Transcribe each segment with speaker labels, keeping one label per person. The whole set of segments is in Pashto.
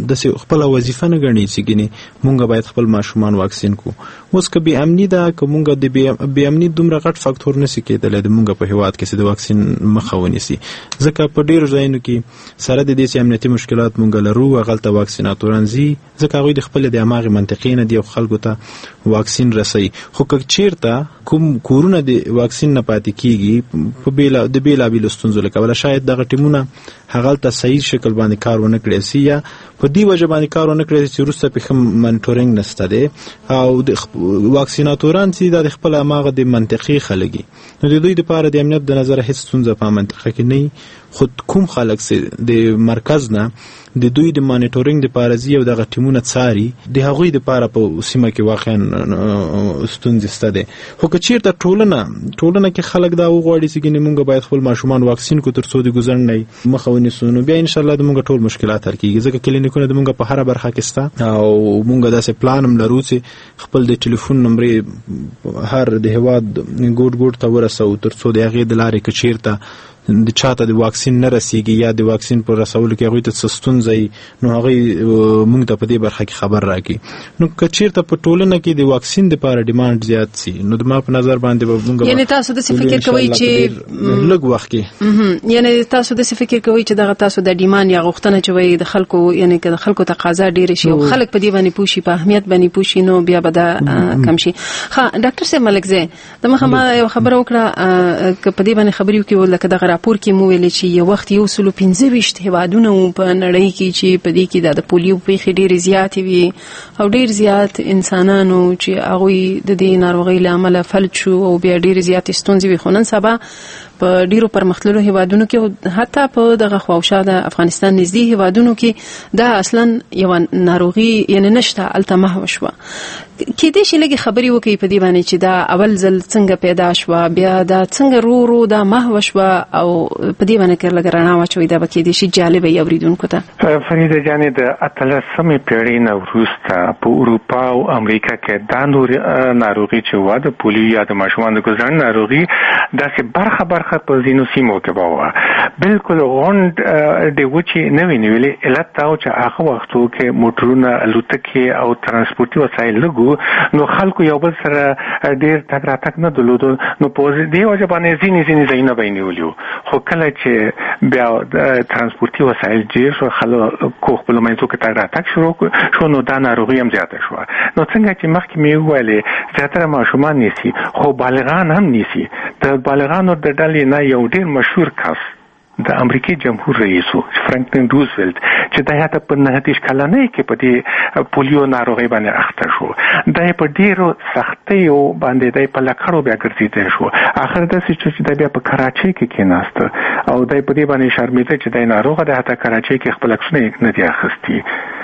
Speaker 1: د خپل وظیفه نه غني چې ګني مونږ باید خپل ماشومان واکسین کو. اوس که بې امني ده که مونږ د بې امني دومره غټ فاکتور نشي کېدلی د مونږ په هیواد کې چې د واکسین مخه ونیسي، ځکه په ډېرو ځایونو کې سره د دې چې امنیتي مشکلات مونږ لرو هغلته واکسیناتوران ځي ځکه هغوی د خپل د هماغې منطقې نه دي او خلکو ته واکسین رسوي. خو که چېرته کوم کورونه د واکسین نه پاتې کېږي په د بېلابېلو ستونزو له کبله شاید دغه ټیمونه هغلته صحیح شکل باندې کار ونه کړی سي یا په دې وجه باندې کار ونه کړی چې وروسته پې ښه منټورینګ نشته دی او د واکسیناتوران چې دا د خپل هماغه د منطقې خلک نو د دوی دپاره د امنیت د نظره هېڅ ستونزه په منطقه کې نه خو کوم خلک چې د مرکز نه د دوی د مانیټورینګ دپاره ځي او دغه ټیمونه څاري د هغوی دپاره په سیمه کې واقعا ستونزې شته دی. خو که چېرته ټولنه کې خلک دا وغواړي چې ګنې مونږ باید خپل ماشومان واکسین کړو تر څو د ګوزڼ نه مخه ونیسو نو بیا انشاءالله د مونږ ټول مشکلات حل کېږي ځکه کلینیکونه د مونږ په هره برخه کې شته او مونږ داسې پلان هم لرو چې خپل د ټلیفون نمبرې هر د هېواد ګوټ ته ورسوو تر څو د هغې د لارې که چېرته د چاته د واکسین نه رسیږي یا د واکسین په رسولو کې هغوی ته څه ستونزه نو هغوی موږ ته په دې برخه کې خبر راکړي. نو که چېرته په ټولنه کې د واکسین دپاره ډیمانډ زیات سي نو ما په نظر باندې به موږ
Speaker 2: یعنې تاسو داسې فکر کوئ چې
Speaker 1: لږ وخت کې
Speaker 2: یعنې تاسو داسې فکر کوئ چې دغه تاسو د ډیمانډ یا غوښتنه چې وایي د خلکو یعنې که د خلکو تقاضا ډېره شي او خلک په دې باندې پوه شي په اهمیت باندې پوه شي نو بیا به دا کم شي. ښه ډاکټر صاحب ملکزی د مخه ما یو خبره وکړه که په دې باندې خبرې وکړو لکه دغه راپور کې مو ویلې چې یو وخت 125 هیوادونه په نړۍ کې چې په دې کې د پولیو پیښې ډېرې زیاتې وي او ډېر زیات انسانانو چې هغوی د دې ناروغۍ له امله فلج شو او بیا ډېرې زیاتې ستونزې وي. خو نن سبا په ډیرو پرمختللو هیوادونو کې حتی په دغه خواوشا د افغانستان نږدې هیوادونو کې دا اصلا یو ناروغي یعنی نشته الته محو شوه. کېدای شي لږې خبرې وکړي په دې باندې چې دا اول ځل څنګه پیدا شوه بیا دا څنګه رو دا محو شوه او په دې باندې لږ رڼا واچوي دا به کېدای شي جالبه وي اورېدونکو ته.
Speaker 3: فریده جانې د 18مې پیړۍ نه وروسته په اروپا او امریکا کې دا ناروغي چې وه د پولیو یا د ماشومانو د ګوزڼ ناروغي داسې برخه په ځینو سیمو کې وه بلکل غونډ د وچې نه وې نیولې. علت دا و چې هغه وختو کې موټرونه الوتکې او ترانسپورتي وسایل لږ نو خلکو یو بل سره ډېر تګ راتګ نه درلودو نو په دې وجه باندې ځینې ځایونه به یې نیولي وو. خو کله چې بیا ترانسپورتي وسایل ډېر شو خلکو خپلو منځو کې تګ راتګ شروع شو نو دا ناروغي هم زیاته شوه. نو څنګه چې مخکې مې وویلې زیاتره ماشومان نیسي خو بالغان هم نیسي. د بالغانو د ډلې نه یو ډېر مشهور کس د امریکای جمهور رئیس فرانکلین روزولټ چې د هغه په 29 کلنۍ کې په دې پولیو ناروغي باندې اخته شو. د په ډیرو سختیو باندې د په لکړو بیا ګرځیدل شو. اخر د چې د بیا په کراچۍ کې کېناست او د په دې باندې شرمېده چې د ناروغه د هغه کراچۍ کې خپل عکسونه نه دي اخستي.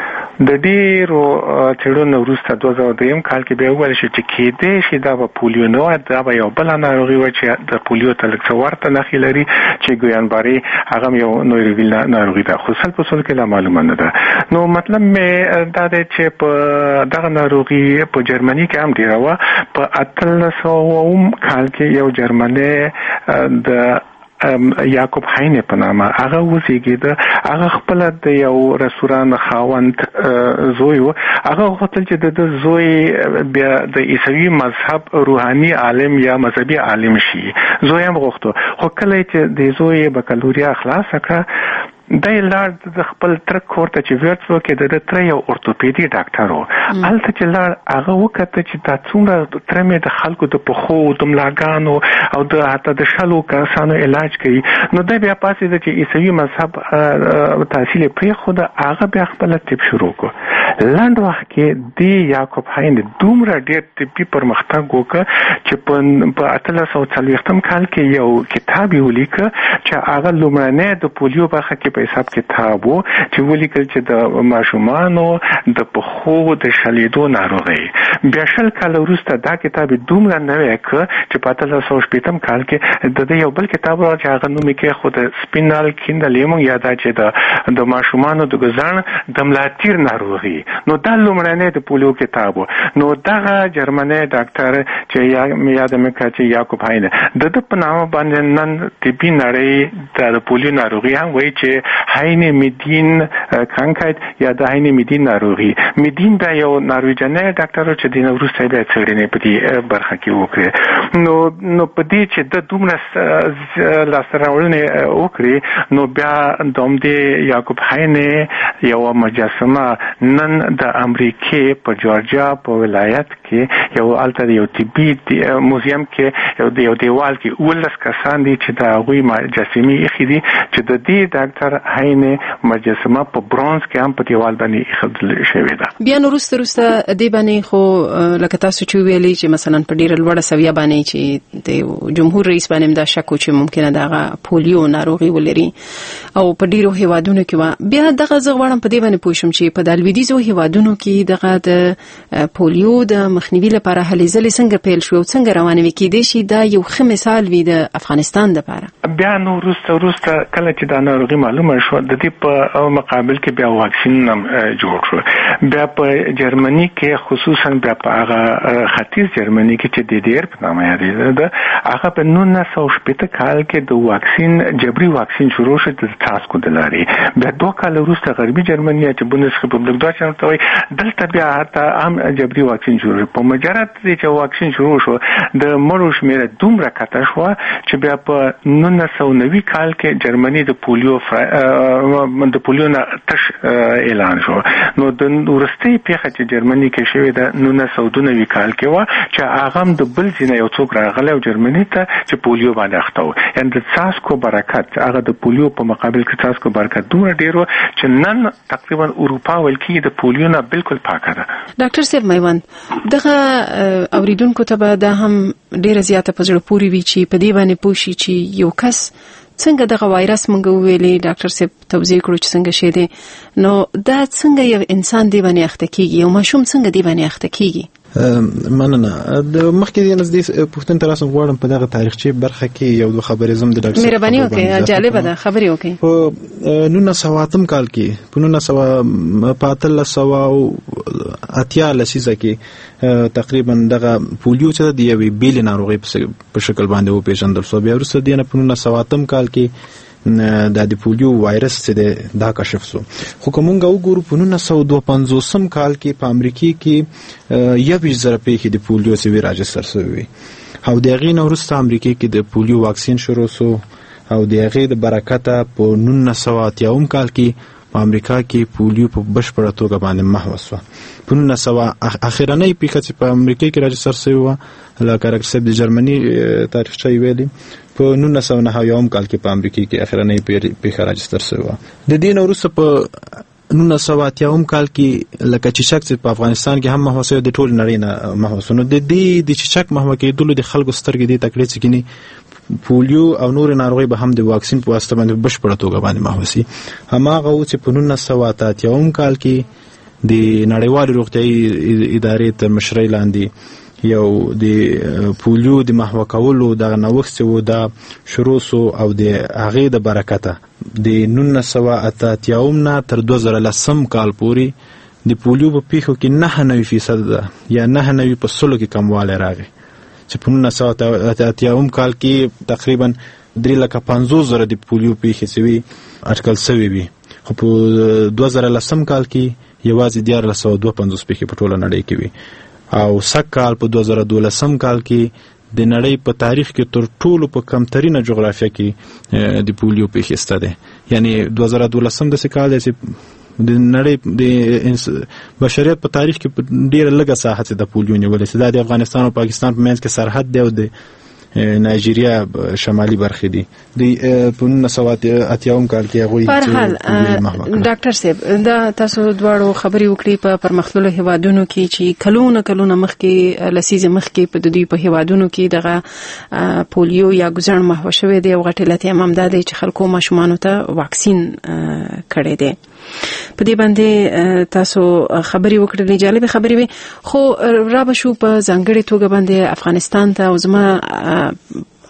Speaker 3: د ډیرو چړونو وروسته 2003 کال کې به ویل شي چې کېدې شي دا به پولیو نه وای دا به یو بل ناروغي و چې د پولیو تلک څورته نخې لري چې ګویانباري هغه یو نورویل ناروغي ده خو سل په سل کې لا معلومه نه ده. نو مطلب مې دا دی چې په دغه ناروغي په جرمني کې هم ډیره وه. په 1800 کال کې یو جرمنی د یعقوب هاینه په نامه هغه وزیږېده. هغه خپل د یو رستوران خاوند زوی و. هغه غوښتل چې د زوی بیا د عیسوي مذهب روحاني عالم یا مذهبي عالم شي. زوی هم غوښتو خو کله چې د زوی بکالوریا خلاص کړه د لار د خپل تر کورته چې ورڅو کې د تر یو اورتوپیدي ډاکټر و. الته چې لار هغه وکړه چې دا څومره ترمه د خلکو د پخو د ملاګانو او د حتی د شلو کسانو علاج کوي. نو د بیا پاسې د چې عیسوي مذهب تحصیل پرې خو د هغه بیا خپل طب شروع کو. لاند وخت کې دی یعقوب هاین دومره ډېر طبي پرمختګ وکړ چې په 1840 کال کې یو کتاب یې ولیکه چې هغه لومړنی د پولیو برخه کې په حساب کتاب و چې ولیکل چې د ماشومانو د پخو د شلیدو ناروغي. بیا شل کال وروسته دا کتاب دومره نوی کړ چې په 1860 کال کې د یو بل کتاب چې هغه نوم یې خو د سپینال کیندلیمون یا دا چې د ماشومانو د ګزان د ملاتیر ناروغي نو دا لومړنی د پولیو کتاب نو دغه جرمنی ډاکټر چې یاد مې کړ چې یعقوب هاینه د په نامه باندې نن طبي نړۍ د پولیو ناروغي هم وایي چې هاینه میدین کانکایت یا د هاینه میدین ناروغي میدین دا یو نارویجنی ډاکټر چې د وروسته د څېړنې په دې برخه کې وکړي نو په دې چې د دومره لاسراوړنې وکړي نو بیا دوم دې یعقوب هاینه یو مجسمه نن د امریکای په جورجیا په ولایت کې یو الته یو طبي موزیم کې یو دیوال کې ولس کسان دي چې دا غوي مجسمه یې خېدي چې د دې ډاکټر هاینه مجسمه په برونز کې هم په دیوال باندې خدل شوی ده.
Speaker 2: بیا نو روسته دې باندې خو لکه تاسو چې ویلي چې مثلا په ډیره لوړه سویه باندې چې د جمهور رئیس باندې دا شک چې ممکنه دغه پولیو ناروغي ولري او په ډیرو هیوادونو کې بیا دغه زغړم په دې باندې پوښم چې په د لویدیځو هیوادونو کې دغه د پولیو د مخنیوي لپاره هلې ځلې څنګه پیل شو او څنګه روانوي کېدې شي دا یو ښه مثال وي د افغانستان لپاره.
Speaker 3: بیا نو روسته کله چې دا ناروغي معلومه شو د دې په مقابل کې بیا واکسین هم جوړ شو. بیا په جرمني کې خصوصا بیا په هغه ختیځ جرمني کې چې د ډیر په نامه یادېده ده هغه په 1970 کال کې د واکسین جبري واکسین شروع شو د تاسکو د لارې. بیا 2 کال وروسته غربي جرمني چې بونس ریپبلیک دوه چنته وي دلته بیا حتی هم جبري واکسین شروع په مجرد چې واکسین شروع شو د مړو شمېر دومره کته شو چې بیا په 1990 کال کې جرمني د پولیو نه تش اعلان شو. نو د ورستي پیښه چې جرمني کې شوې ده 1992 کال کې و چې هغه د بل ځای یو څوک راغلی او جرمني ته چې پولیو باندې اخته و. یعنی د تاسکو برکت هغه د پولیو په مقابل کې تاسکو برکت دومره ډیرو چې نن تقریبا اروپا ولکې د پولیو نه بالکل پاکه ده.
Speaker 2: ډاکټر صاحب میوند دغه اوریدونکو ته دا هم ډیره زیاته په زړه پورې وی چې په دې باندې پوښي چې یو کس څنګه دغه وایرس مونږ ویلې ډاکټر صاحب توضیح کړو چې څنګه شه دي نو دا څنګه یو انسان دی باندې اخته کیږي او ماشوم څنګه دی باندې اخته کیږي.
Speaker 1: مننه د مخکې د نزدې پوښتنه تر اوسه غواړم په دغه تاریخچه برخه کې یو دوه خبرې زم د ډاکټر صاحب
Speaker 2: مهرباني وکړئ جالب ده خبرې وکړئ.
Speaker 1: په 1908 کال کې په 1980 لسیزه کې تقریبا دغه پولیو چې د یوې بیل ناروغي په شکل باندې و پیژندل شو. بیا وروسته د 1908 کال کې د پولیو وایرس چې دا کشف شو. خو کومګه وګورو په 1952 کال کې په امریکا کې 1,000 پیښې د پولیو سوي راجستر شوې او د هغې نه وروسته امریکا کې د پولیو واکسین شروع شو او د هغې د برکته په 1980 کال کې په امریکا کې پولیو په بشپړه توګه باندې محو شو. په 1900 اخرنۍ پیښه چې په امریکا کې راجستر شوې وه لکه ډاکټر صاحب د جرمني تاریخچه یې ویلي په 1990 کال کې په امریکا کې اخرنۍ پیښه راجستر شوې وه. د دې نه وروسته په 1980 کال کې لکه چیچک چې په افغانستان کې هم محو شوی د ټول نړۍ نه محو شو. نو د دې د چیچک محو کېدلو د خلکو سترګې دې تکړې چې کینی پولیو او نور ناروغي به هم د واکسین په واسطه باندې بشپړه توګه باندې محو شي. هماغه و چې په 1980 کال کې د نړیوالې روغتیايي ادارې تر مشرۍ لاندې یو د پولیو د محو کولو دغه نوښت و دا شروع شو او د هغې د برکته د 1980 نه تر 2010 کال پورې د پولیو په پیښو کې 99% ده یا 99% کې کموالی راغی چې په 1980 کال کې تقریبا 350,000 د پولیو پیښې سوي اټکل سوي وي. خو په 2010 کال کې یوازې 1452 پیښې په ټوله نړۍ کې وي او سږ کال په 2012 کال کې د نړۍ په تاریخ کې تر ټولو په کمترینه جغرافیه کې د پولیو پیښې شته ده. یعنی 2012 د کال چې د نړۍ د بشریت په تاریخ کې ډیره لږه ساحه د پولیو نیولې ده. د افغانستان او پاکستان په منځ کې سرحد دی او د نایجیریا شمالي برخې دي. د 1980 کال کې هغوی
Speaker 2: ډاکټر صاحب دا تاسو دواړو خبرې وکړې په پرمختللو هیوادونو کې چې کلونه مخکې لسیزه مخکې په دوی په هیوادونو کې دغه پولیو یا ګزړ محو شوی دی او غټ علت هم دا دی چې خلکو ماشومانو ته واکسین کړی دی. په دې باندې تاسو خبرې وکړلې جالب خبرې وي. خو را به شو په ځانګړې توګه باندې افغانستان ته او زما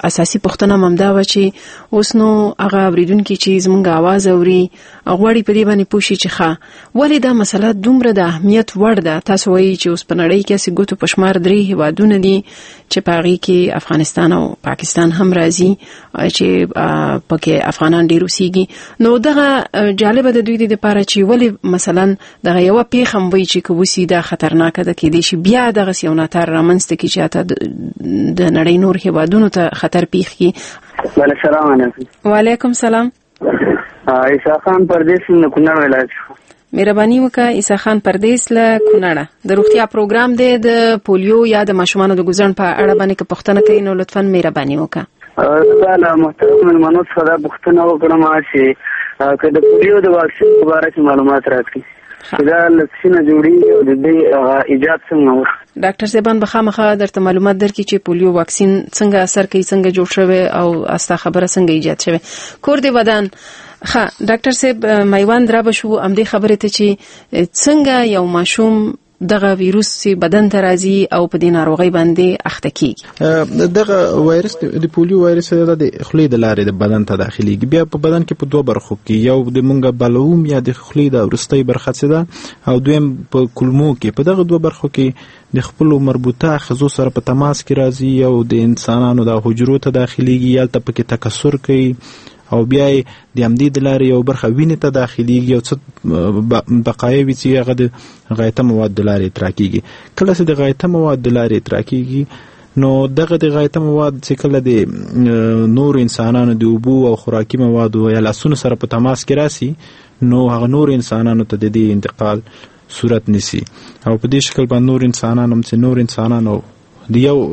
Speaker 2: اساسي پوښتنه ممدا و چې اوس نو هغه اوریدونکو چې زموږ आवाज اوري غواړي په دې باندې پوښي چې ښه ولې دا مسله دومره د اهمیت وړ ده. تاسو وایي چې اوس په نړۍ کې څه ګوتو پشمار 3 هیوادونه دي چې په هغه کې افغانستان او پاکستان هم راځي چې پکې افغانان ډیر اوسېږي. نو دغه جالب د دوی لپاره چې ولې مثلا دغه یو پیغام وایي چې کوسي دا خطرناک ده کې دي شي بیا دغه سیوناتار رامنځته کې چې د نړۍ نور هیوادونو ته خطر پیښ کی.
Speaker 4: السلام علیکم.
Speaker 2: وعلیکم سلام.
Speaker 4: عیسی خان پردیس له کونړ ولایت.
Speaker 2: مهرباني وکړه عیسی خان پردیس له کونړ. د روغتیا پروګرام دی د پولیو یا د ماشومانو د ګزن په اړه باندې که پوښتنه کوي نو لطفا مهرباني وکړه.
Speaker 4: تعالی محترم منو صدا پوښتنه وکړم چې که د پولیو د واکسین په اړه معلومات راکړي. دا لکسینه جوړیږي او د دې ایجاد څنګه
Speaker 2: ډاکټر صاحبان بخامخه درته معلومات درکړي چې پولیو واکسین څنګه اثر کوي څنګه جوړ شوی او استا خبره څنګه ایجاد شوی. کور دی ودان ښه ډاکټر صاحب میوان درا بشو امدې خبره ته چې څنګه یو ماشوم دغه ویروس بدن ته راځي او په دې ناروغي باندې اخته کیږي.
Speaker 1: دغه وایرس د پولیو وایرس د خولې د لارې د بدن ته داخليږي. بیا په بدن کې په دوه برخو کې یو د مونږه بلعوم یا د خولې د ورستۍ برخه څه ده او دویم په کولمو کې. په دغه دوه برخو کې د خپل مربوطه آخذو سره په تماس کې راځي او د انسانانو د حجرو ته داخليږي یا ته پکې تکثر کوي او بیا د امدی د لارې یو برخه وینې ته داخليږي او څه بقایي وي چې هغه د غایطه مواد د لارې تراکيږي. کله چې د غایطه مواد د لارې تراکيږي نو دغه د غایطه مواد چې کله د نور انسانانو د اوبو او خوراکي مواد یا لاسونو سره په تماس کې راسي نو هغه نور انسانانو ته د دې انتقال صورت نسی او په دې شکل باندې نور انسانانو چې نور انسانانو د یو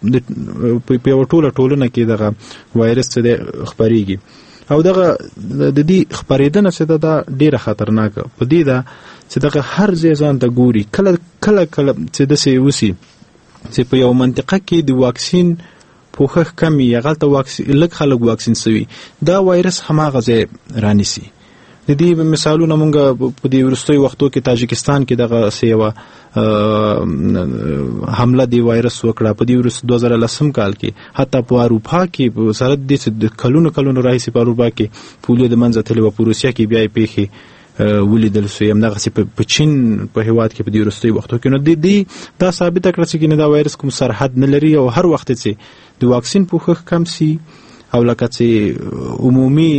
Speaker 1: په ټولنه کې دغه وایرس څخه خبريږي او دغه د دې خبرېدنه چې دا ډیره خطرناکه په دې ده چې دغه هر ځای ځان ته ګوري کله چې د سې وسی چې په یو منطقه کې د واکسین پوښښ کمی یا غلطه واکسین لږ خلک واکسین سوي دا وایرس هماغه ځای رانیسي. د دې مثالونه مونږ په دې ورستوي وختو کې تاجکستان کې دغه سیوا حمله دی وایرس وکړه په دې ورس 2010 کال کې حتی په اروپا کې سره د کلونو راځي په اروپا کې پولیو د منځ ته په روسیا کې بیا پیخي ولیدل سو یم دغه په چین په هیواد کې په دې ورستوي وختو کې نو د دا ثابت کړه چې دا وایرس کوم سرحد نه لري او هر وخت چې د واکسین پوښښ کم سي او لکه چې عمومي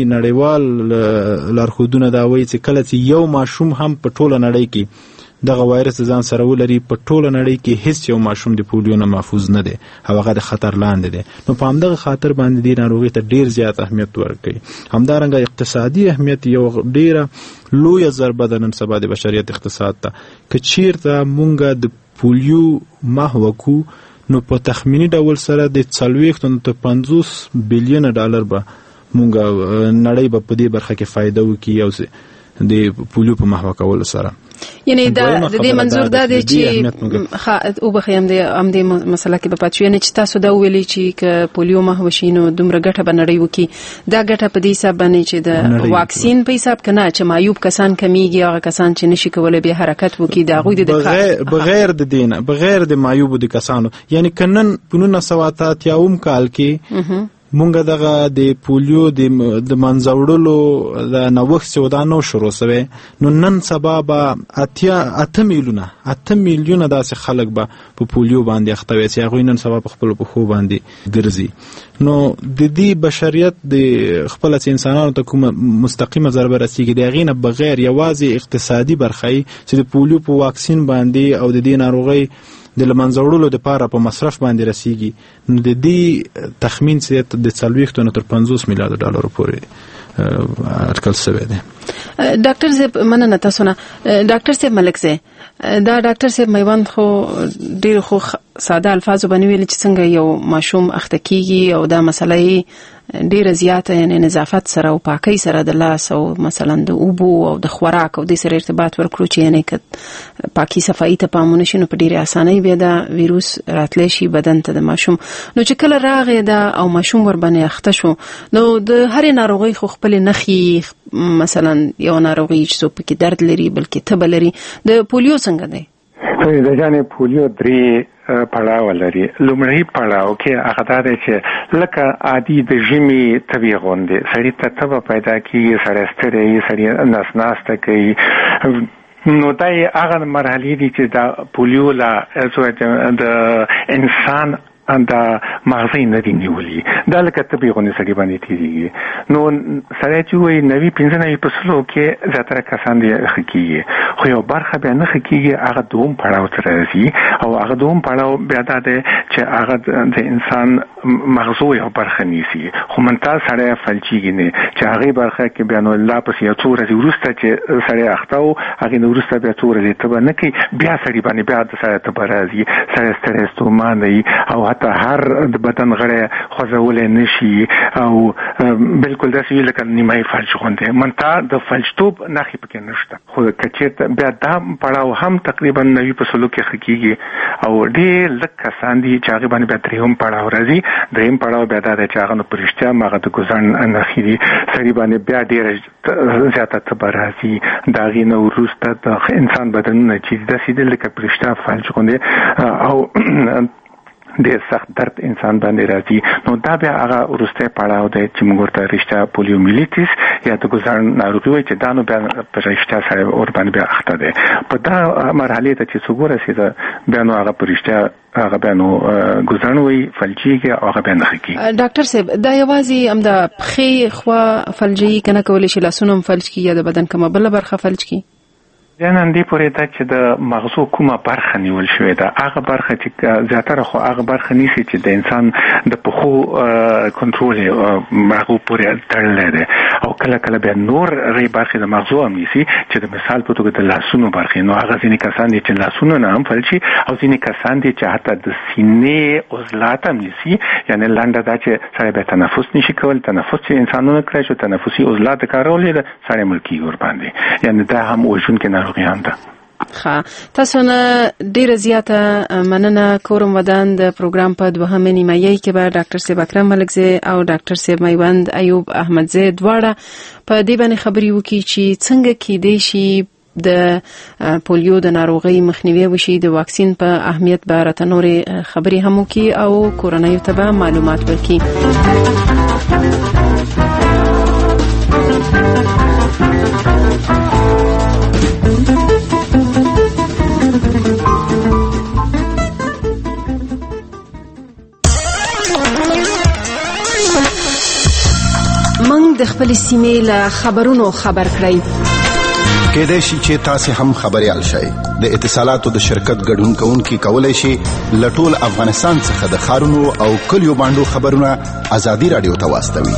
Speaker 1: نړیوال لارښودونه دا وایي چې کله چې یو ماشوم هم په ټوله نړۍ کې دغه وایرس ځان سره ولري په ټوله نړۍ کې هیڅ یو ماشوم د پولیو نه محفوظ نه دی او هغه د خطر لاندې دی. نو په همدغه خاطر باندې د ناروغي ته ډیر زیات اهمیت ورکړي. همدارنګه اقتصادي اهمیت یو ډیره لویه ضربه ده نن سبا د بشریت اقتصاد ته. که چیرته مونږ د پولیو محو کو نو په تخمینی ډول سره د 40-50 بلین ډالر به مونږ نړۍ په دې برخه کې فائدہ وکړي او د پولیو په محو کول سره.
Speaker 2: یعنی دا د دې منظور دا دی چې او بخیم د امدې مسله کې په پاتې نه چې تاسو دا ویلي چې ک پولیو محو شي نو دومره ګټه بنړی وکي دا ګټه په دې حساب باندې چې د واکسین په حساب کنه چې معیوب کسان کمیږي هغه کسان چې نشي کولای به حرکت وکي دا غوي د
Speaker 1: بغیر د دینه بغیر د معیوب د کسانو یعنی کنن 1970 کال کې مونږ دغه د پولیو د منځوړلو د نوښت سودانو شروع شوه نو نن سبا به 8 میلیونه داسې خلک به په پولیو باندې اخته وي چې هغه نن سبا په خپل په خو باندې ګرځي. نو د دې بشریت د خپل انسانانو ته کوم مستقیمه ضربه رسیږي د غینه بغیر یوازې اقتصادي برخه چې د پولیو په واکسین باندې او د دې ناروغي د لمنځوړلو د پاره په مصرف باندې رسیږي نو د دې تخمین چې د 40 تر 50 میلیارډ ډالر پورې اټکل شوی دی.
Speaker 2: ډاکټر صاحب مننه تاسو نه. ډاکټر صاحب ملک زه دا ډاکټر صاحب میوان خو ډیر خو ساده الفاظ باندې ویل چې څنګه یو ماشوم اخته کیږي او دا مسله ډیره زیاته یعنی نظافت سره او پاکۍ سره د لاس او مثلا د اوبو او د خوراک او د سره ارتباط ورکړو چې یعنی ک پاکي صفائی ته پامونه شي نو په ډیره اسانۍ به دا ویروس راتلی شي بدن ته د ماشوم. نو چې کله راغی دا او ماشوم ور باندې اخته شو نو د هر ناروغي خو خپل نخي مثلا یو ناروغي چې په کې درد لري بلکې تب لري د پولیو څنګه دی؟
Speaker 3: د جانې پولیو 3 پړاو لري. لومړی پړاو کې هغه دا چې لکه عادي د ژمي طبي غوندې سړی ته تبه پیدا کیږي، سړی ستړی، سړی نس ناسته کوي. نو دا هغه مرحلې دي چې دا پولیو لا د انسان دا مغزي نه دی نیولي، دا لکه طبي غوندې سړي باندې تیریږي. نو سړی چې وایي 90-95 فیصدو کې زیاتره کسان دي ښه کېږي، خو یو برخه بیا نه ښه کېږي، هغه دوم پړاو ته راځي. او هغه دوم پړاو بیا دا دی چې هغه د انسان مغزو یو برخه نیسي، خو منتها سړی فلجیږي نه، چې هغې برخه کې بیا نو لا پسې یو څو ورځې وروسته چې سړی اخته و، هغې نه وروسته بیا څو ورځې تبه نه کوي، بیا سړي باندې بیا د سړی تبه راځي، سړی ستړی ستومان وي، او ته هر د بدن غړی خوځولی نشي، او بالکل داسې وي لکه نیمایي فلج غوندې. منتها د فلجتوب نښې پکې نشته. خو که چېرته بیا دا پړاو هم تقریبا 90% کې ښه کېږي، او ډېر لږ کسان دي چې هغې باندې بیا درېیم پړاو راځي. درېیم پړاو بیا دا دی چې هغه نو په رښتیا هغه د ګوزڼ نښې دي، سړي باندې بیا ډېره زیاته تبه راځي. د هغې نه وروسته د انسان بدنونه چې داسې دي لکه په رښتیا فلج غوندې، او ډېر سخت درد انسان باندې راځي. نو دا بیا هغه وروستی پړاو دی چې موږ ورته رښتیا پولیومیلیټس یا د ګوزڼ ناروغي وایي، چې دا نو بیا په رښتیا سړی ورباندې بیا اخته دی. په دا مرحلې ته چې څوک ورسېده بیا نو هغه په رښتیا هغه بیا نو ګوزڼ وایي، فلجیږي، او هغه بیا نښه کېږي. ډاکټر
Speaker 2: صاحب دا یوازې همدا پښې خوا فلجي که نه کولی شي لاسونه هم فلج کړي یا د بدن کومه بله برخه فلج کړي؟
Speaker 3: نن دې پورې دا چې د مغزو کومه برخه نیول شوې ده، هغه برخه چې زیاتره خو هغه برخه نیسي چې د انسان د پښو کنټرول هغه پورې تړلی دی، او کله کله بیا نور ری برخې د مغزو هم نیسي، چې د مثال په توګه د لاسونو برخې. نو هغه ځینې کسان دي چې لاسونه نه هم فلج شي، او ځینې کسان دي چې حتی د سینې عضلات هم نیسي. یعنې لنډه دا چې سړی بیا تنفس نشي کولی، تنفس چې انسانونه کړی شو، تنفسي عضلات کارولې ده، سړی مړ کېږي ورباندې. یعنې دا هم وژونکې ناروغي ده.
Speaker 2: تاسو نه ډیره زیاته مننه کوم. ودان د پروګرام په دوهمه نیمایي کې به ډاکټر صاحب اکرم ملکزی او ډاکټر صاحب میوند ایوب احمدزی دواړه په دې باندې خبرې وکړي چې څنګه کېدای شي د پولیو د ناروغۍ مخنیوي وشي، د واکسین په اهمیت به راته نورې خبرې هم وکړي او کورنیو ته به معلومات ورکړي. د خپل سیمې له خبرونو خبر کړئ.
Speaker 5: کېدای شي چې تاسو هم خبريال شئ. د اتصالاتو د شرکت ګډون کوونکي کولای شي لټول افغانستان څخه د خارونو او کلیو باندې خبرونه ازادي رادیو ته واستوي.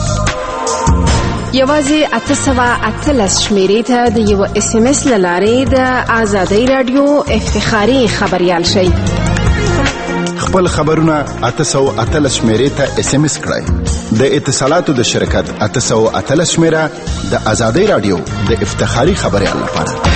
Speaker 2: یوازې 813 شمیرې ته د یو SMS لارې د ازادي رادیو افتخاري خبريال شئ.
Speaker 5: خپل خبرونه 813 شمیرې ته SMS کړئ. د اتصالاتو د شرکت 813 شمیره د ازادي رادیو د افتخاري خبريال لپاره.